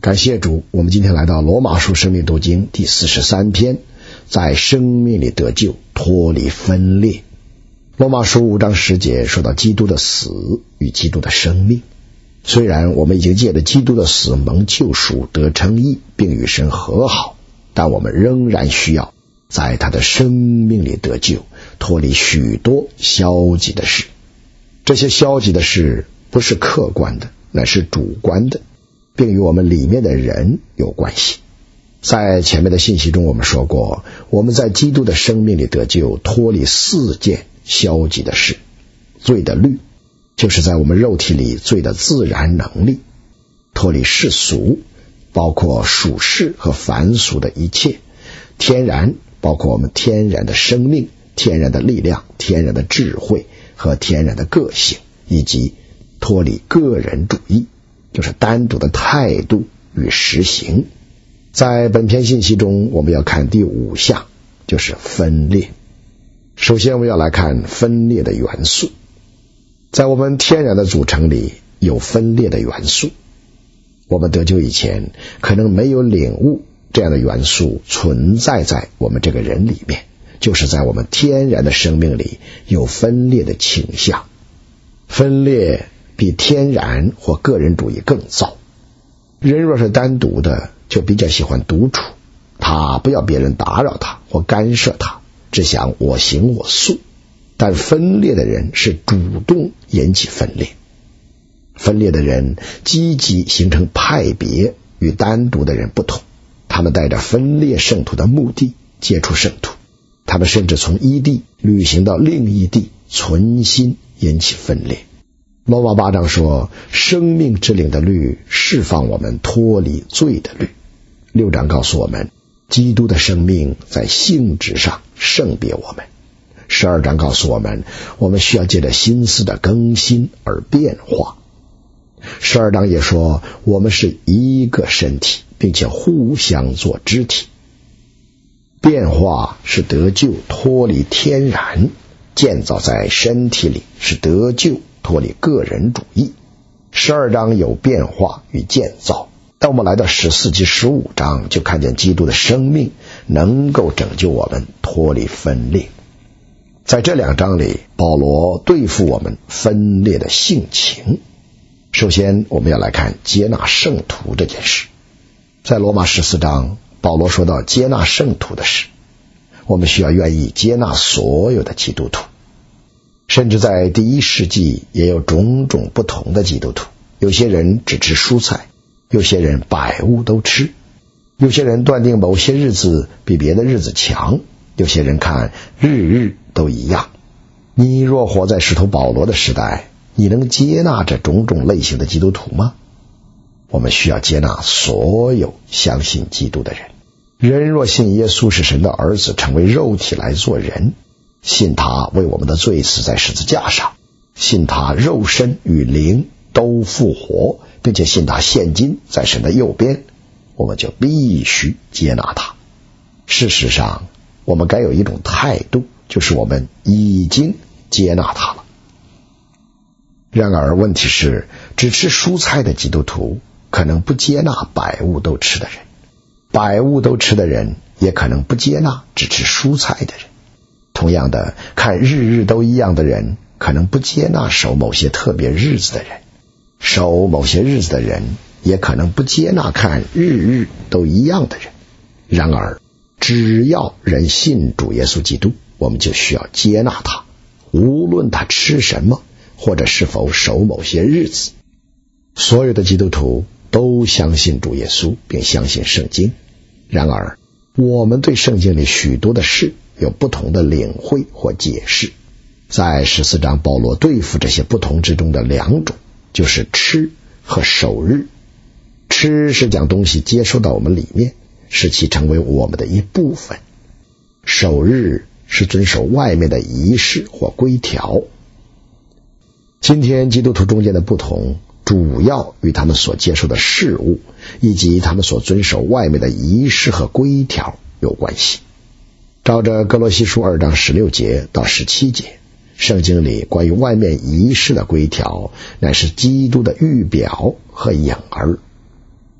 感谢主，我们今天来到罗马书生命读经第43篇，在生命里得救，脱离分裂。罗马书5章10节说到基督的死与基督的生命。虽然我们已经借着基督的死蒙救赎，得称义，并与神和好，但我们仍然需要在他的生命里得救，脱离许多消极的事。这些消极的事不是客观的，乃是主观的，并与我们里面的人有关系。在前面的信息中我们说过，我们在基督的生命里得救，脱离4件消极的事。罪的律，就是在我们肉体里罪的自然能力；脱离世俗，包括属世和凡俗的一切；天然，包括我们天然的生命、天然的力量、天然的智慧和天然的个性；以及脱离个人主义，就是单独的态度与实行。在本篇信息中，我们要看第5项，就是分裂。首先我们要来看分裂的元素。在我们天然的组成里有分裂的元素，我们得救以前可能没有领悟这样的元素存在在我们这个人里面，就是在我们天然的生命里有分裂的倾向。分裂比天然或个人主义更糟。人若是单独的，就比较喜欢独处，他不要别人打扰他或干涉他，只想我行我素。但分裂的人是主动引起分裂。分裂的人积极形成派别，与单独的人不同。他们带着分裂圣徒的目的接触圣徒，他们甚至从一地旅行到另一地，存心引起分裂。罗马8章说，生命之灵的律释放我们脱离罪的律。6章告诉我们，基督的生命在性质上圣别我们。12章告诉我们，我们需要借着心思的更新而变化。12章也说，我们是一个身体，并且互相做肢体。变化是得救脱离天然，建造在身体里是得救脱离个人主义。12章有变化与建造，当我们来到14及15章，就看见基督的生命能够拯救我们脱离分裂。在这2章里，保罗对付我们分裂的性情。首先我们要来看接纳圣徒这件事。在罗马14章，保罗说到接纳圣徒的事，我们需要愿意接纳所有的基督徒。甚至在第1世纪也有种种不同的基督徒，有些人只吃蔬菜，有些人百物都吃，有些人断定某些日子比别的日子强，有些人看日日都一样。你若活在使徒保罗的时代，你能接纳这种种类型的基督徒吗？我们需要接纳所有相信基督的人。人若信耶稣是神的儿子，成为肉体来做人，信他为我们的罪死在十字架上，信他肉身与灵都复活，并且信他现今在神的右边，我们就必须接纳他。事实上，我们该有一种态度，就是我们已经接纳他了。然而问题是，只吃蔬菜的基督徒可能不接纳百物都吃的人，百物都吃的人也可能不接纳只吃蔬菜的人。同样的，看日日都一样的人可能不接纳守某些特别日子的人，守某些日子的人也可能不接纳看日日都一样的人。然而只要人信主耶稣基督，我们就需要接纳他，无论他吃什么，或者是否守某些日子。所有的基督徒都相信主耶稣，并相信圣经。然而我们对圣经里许多的事有不同的领会或解释。在14章，保罗对付这些不同之中的2种，就是吃和守日。吃是将东西接收到我们里面，使其成为我们的一部分。守日是遵守外面的仪式或规条。今天基督徒中间的不同，主要与他们所接受的事物，以及他们所遵守外面的仪式和规条有关系。照着哥罗西书2章16节到17节，圣经里关于外面仪式的规条，乃是基督的预表和影儿。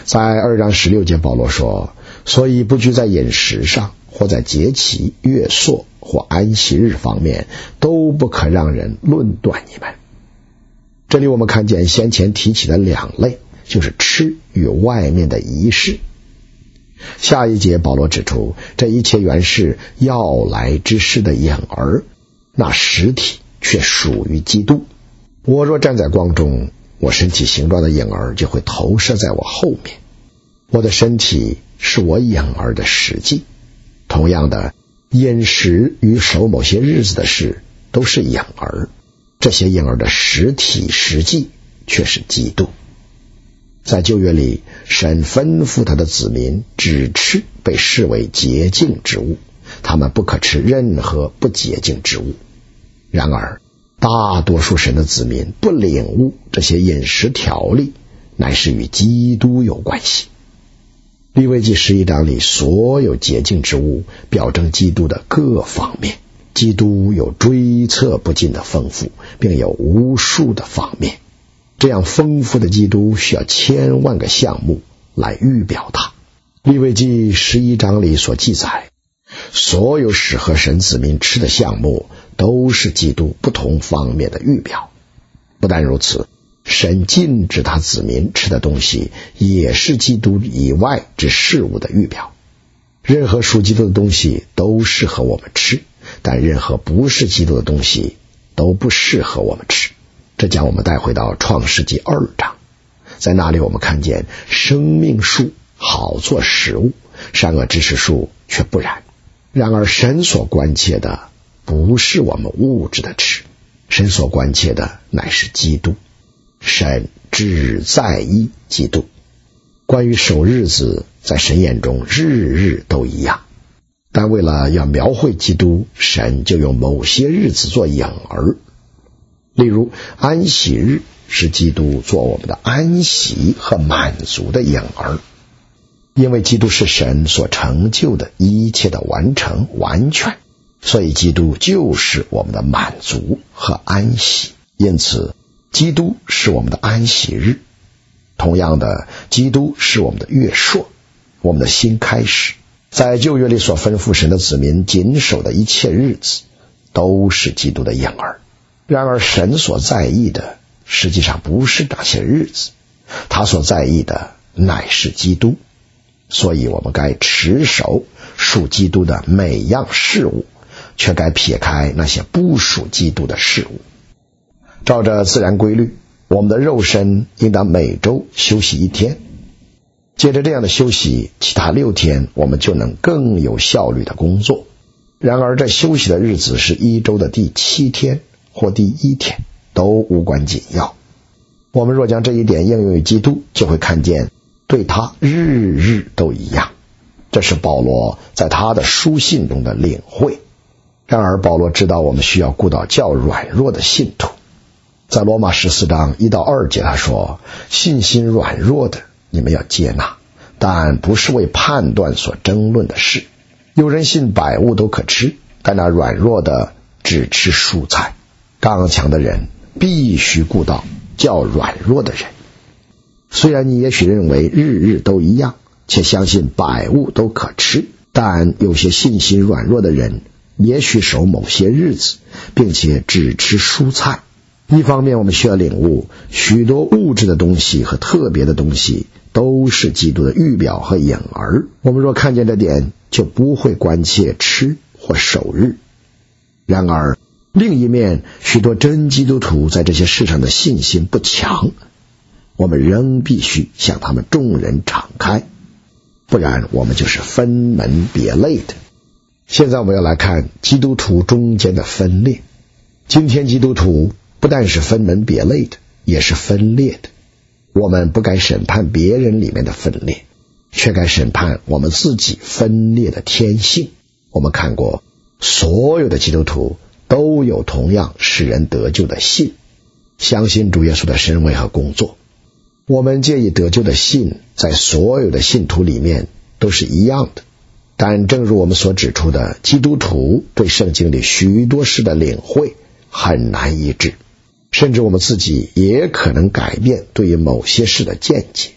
在2章16节，保罗说，所以不拘在饮食上，或在节期、月朔或安息日方面，都不可让人论断你们。这里我们看见先前提起的两类，就是吃与外面的仪式。下一节保罗指出，这一切原是要来之事的影儿，那实体却属于基督。我若站在光中，我身体形状的影儿就会投射在我后面。我的身体是我影儿的实际。同样的，饮食与守某些日子的事都是影儿，这些影儿的实体实际却是基督。在旧约里，神吩咐他的子民只吃被视为洁净之物，他们不可吃任何不洁净之物。然而大多数神的子民不领悟这些饮食条例乃是与基督有关系。利未记11章里所有洁净之物表征基督的各方面，基督有追测不尽的丰富，并有无数的方面。这样丰富的基督需要千万个项目来预表他。利未记11章里所记载，所有适合神子民吃的项目都是基督不同方面的预表。不但如此，神禁止他子民吃的东西也是基督以外之事物的预表。任何属基督的东西都适合我们吃，但任何不是基督的东西都不适合我们吃。这将我们带回到创世纪2章，在那里我们看见生命树好做食物，善恶知识树却不然。然而神所关切的不是我们物质的吃，神所关切的乃是基督。神只在意基督。关于守日子，在神眼中日日都一样，但为了要描绘基督，神就用某些日子做影儿。例如安息日是基督做我们的安息和满足的影儿，因为基督是神所成就的一切的完成完全，所以基督就是我们的满足和安息。因此基督是我们的安息日。同样的，基督是我们的月朔，我们的新开始。在旧约里所吩咐神的子民谨守的一切日子都是基督的影儿。然而神所在意的实际上不是那些日子，他所在意的乃是基督。所以我们该持守属基督的每样事物，却该撇开那些不属基督的事物。照着自然规律，我们的肉身应当每周休息1天，接着这样的休息，其他6天我们就能更有效率的工作。然而这休息的日子是1周的第7天或第1天，都无关紧要。我们若将这一点应用于基督，就会看见对他日日都一样。这是保罗在他的书信中的领会。然而保罗知道我们需要顾到较软弱的信徒。在罗马14章1到2节他说，信心软弱的你们要接纳，但不是为判断所争论的事。有人信百物都可吃，但那软弱的只吃蔬菜。刚强的人必须顾到较软弱的人。虽然你也许认为日日都一样，且相信百物都可吃，但有些信心软弱的人也许守某些日子，并且只吃蔬菜。一方面我们需要领悟，许多物质的东西和特别的东西都是基督的预表和影儿。我们若看见这点，就不会关切吃或守日。然而另一面，许多真基督徒在这些事上的信心不强，我们仍必须向他们众人敞开，不然我们就是分门别类的。现在我们要来看基督徒中间的分裂。今天基督徒不但是分门别类的，也是分裂的。我们不该审判别人里面的分裂，却该审判我们自己分裂的天性。我们看过，所有的基督徒都有同样使人得救的信，相信主耶稣的身位和工作。我们借以得救的信在所有的信徒里面都是一样的。但正如我们所指出的，基督徒对圣经里许多事的领会很难一致，甚至我们自己也可能改变对于某些事的见解。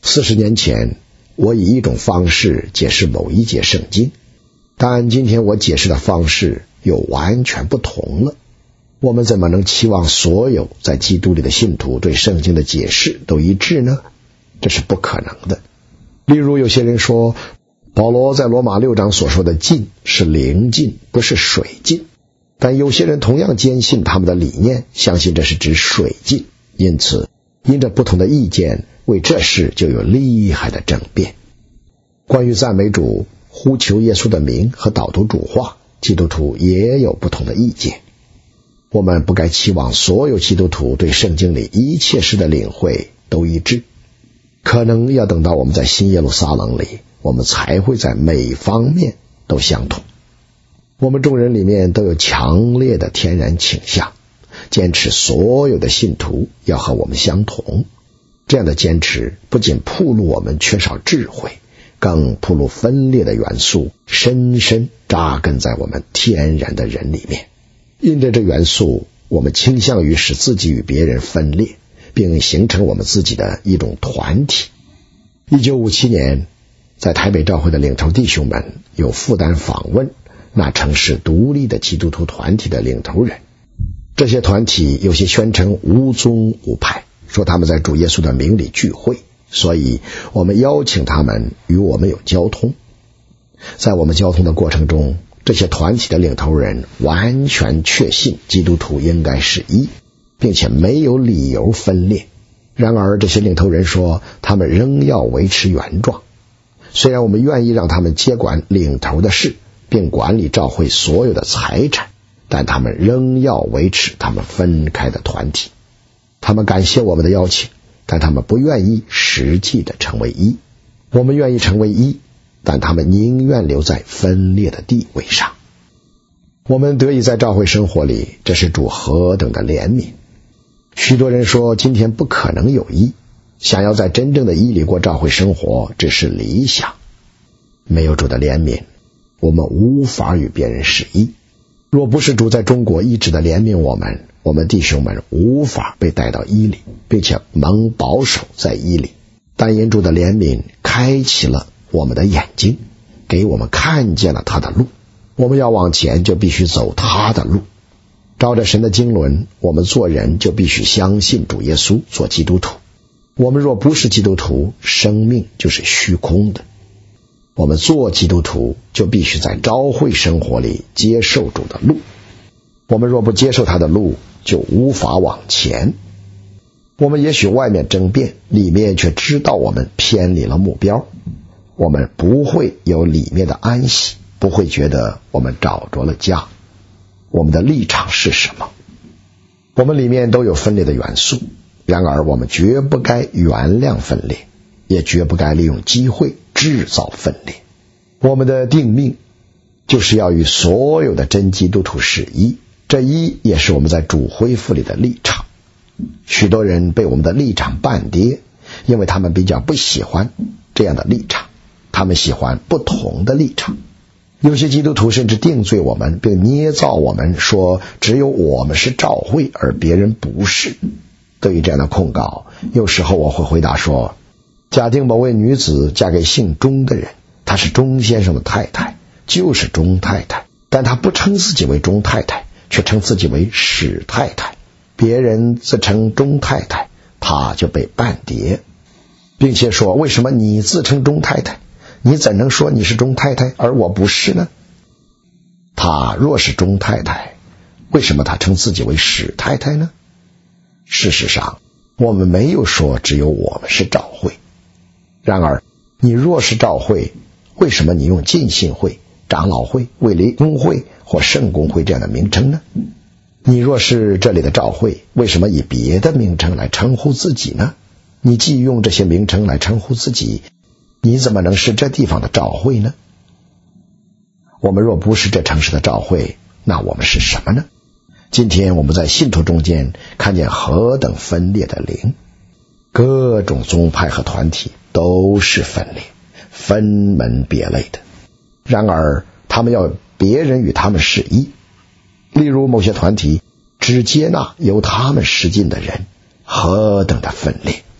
40年前，我以一种方式解释某一节圣经，但今天我解释的方式又完全不同了。我们怎么能期望所有在基督里的信徒对圣经的解释都一致呢？这是不可能的。例如，有些人说保罗在罗马6章所说的浸是灵浸，不是水浸，但有些人同样坚信他们的理念，相信这是指水浸，因此因着不同的意见，为这事就有厉害的争辩。关于赞美主、呼求耶稣的名和导读主话，基督徒也有不同的意见。我们不该期望所有基督徒对圣经里一切事的领会都一致，可能要等到我们在新耶路撒冷里，我们才会在每方面都相同。我们众人里面都有强烈的天然倾向，坚持所有的信徒要和我们相同。这样的坚持不仅暴露我们缺少智慧，更暴露分裂的元素深深扎根在我们天然的人里面。因着这元素，我们倾向于使自己与别人分裂，并形成我们自己的一种团体。1957年，在台北教会的领头弟兄们有负担访问那城市独立的基督徒团体的领头人。这些团体有些宣称无宗无派，说他们在主耶稣的名里聚会，所以我们邀请他们与我们有交通。在我们交通的过程中，这些团体的领头人完全确信基督徒应该是一，并且没有理由分裂。然而这些领头人说他们仍要维持原状，虽然我们愿意让他们接管领头的事，并管理教会所有的财产，但他们仍要维持他们分开的团体。他们感谢我们的邀请，但他们不愿意实际的成为一。我们愿意成为一，但他们宁愿留在分裂的地位上。我们得以在教会生活里，这是主何等的怜悯。许多人说今天不可能有一，想要在真正的一里过教会生活只是理想。没有主的怜悯，我们无法与别人是一。若不是主在中国一直的怜悯我们，我们弟兄们无法被带到一里，并且蒙保守在一里。但因主的怜悯开启了我们的眼睛，给我们看见了他的路。我们要往前，就必须走他的路。照着神的经纶，我们做人就必须相信主耶稣，做基督徒。我们若不是基督徒，生命就是虚空的。我们做基督徒就必须在教会生活里接受主的路。我们若不接受他的路，就无法往前。我们也许外面争辩，里面却知道我们偏离了目标。我们不会有里面的安息，不会觉得我们找着了家。我们的立场是什么？我们里面都有分裂的元素，然而我们绝不该原谅分裂，也绝不该利用机会制造分裂。我们的定命就是要与所有的真基督徒是一，这一也是我们在主恢复里的立场。许多人被我们的立场绊跌，因为他们比较不喜欢这样的立场，他们喜欢不同的立场。有些基督徒甚至定罪我们，并捏造我们，说只有我们是教会，而别人不是。对于这样的控告，有时候我会回答说，假定某位女子嫁给姓钟的人，她是钟先生的太太，就是钟太太，但她不称自己为钟太太，却称自己为史太太。别人自称钟太太，她就被绊跌，并且说，为什么你自称钟太太？你怎能说你是钟太太，而我不是呢？她若是钟太太，为什么她称自己为史太太呢？事实上，我们没有说只有我们是教会。然而，你若是教会，为什么你用浸信会、长老会、卫理公会或圣公会这样的名称呢？你若是这里的教会，为什么以别的名称来称呼自己呢？你既用这些名称来称呼自己，你怎么能是这地方的教会呢？我们若不是这城市的教会，那我们是什么呢？今天我们在信徒中间看见何等分裂的灵，各种宗派和团体都是分裂、分门别类的。然而他们要别人与他们是一。例如某些团体只接纳由他们施浸的人，何等的分裂！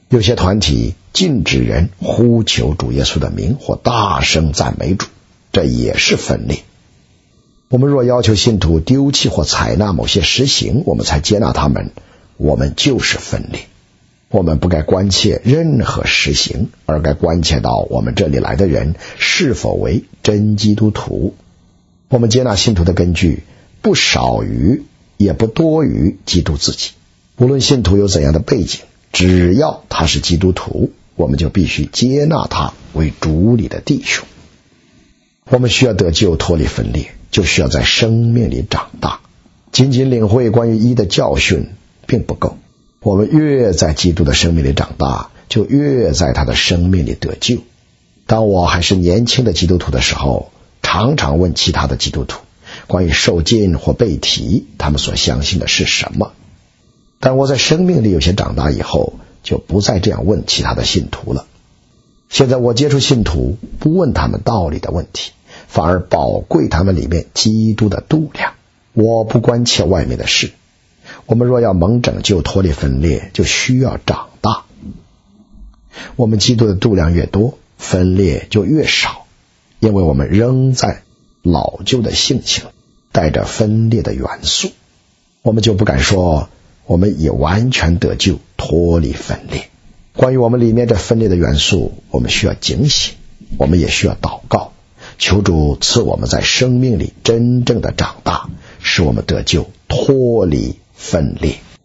有些团体禁止人呼求主耶稣的名或大声赞美主，这也是分裂。我们若要求信徒丢弃或采纳某些实行，我们才接纳他们，我们就是分裂。我们不该关切任何实行，而该关切到我们这里来的人是否为真基督徒。我们接纳信徒的根据不少于也不多于基督自己。无论信徒有怎样的背景，只要他是基督徒，我们就必须接纳他为主里的弟兄。我们需要得救脱离分裂，就需要在生命里长大。仅仅领会关于义的教训并不够，我们越在基督的生命里长大，就越在他的生命里得救。当我还是年轻的基督徒的时候，常常问其他的基督徒关于受浸或被提他们所相信的是什么。但我在生命里有些长大以后，就不再这样问其他的信徒了。现在我接触信徒，不问他们道理的问题，反而宝贵他们里面基督的度量。我不关切外面的事。我们若要蒙拯救脱离分裂，就需要长大。我们基督的度量越多，分裂就越少，因为我们仍在老旧的性情，带着分裂的元素。我们就不敢说我们已完全得救脱离分裂。关于我们里面这分裂的元素，我们需要警醒，我们也需要祷告，求主赐我们在生命里真正的长大，使我们得救脱离分裂。